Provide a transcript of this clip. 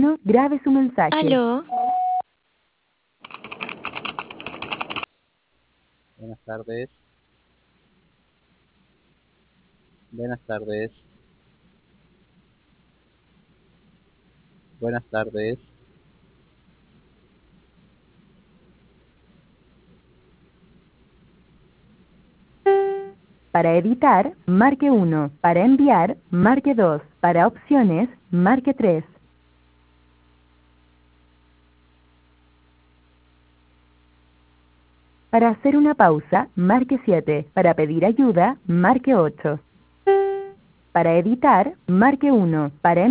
término, grabe su mensaje. Aló. Buenas tardes. Buenas tardes. Buenas tardes. Para editar, marque 1. Para enviar, marque 2. Para opciones, marque 3. Para hacer una pausa, marque 7. Para pedir ayuda, marque 8. Para editar, marque 1. Para